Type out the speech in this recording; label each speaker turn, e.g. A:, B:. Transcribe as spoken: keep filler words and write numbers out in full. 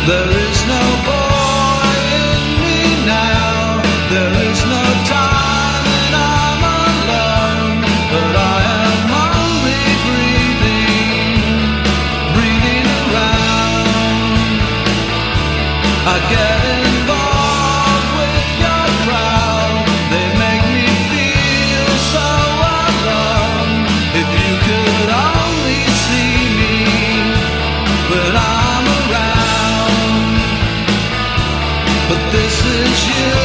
A: There is no boy in me now. There is no time and I'm alone. But I am only breathing, breathing around. I get involved with your crowd. They make me feel so alone. If you could only see me, but I'm around. But this is you.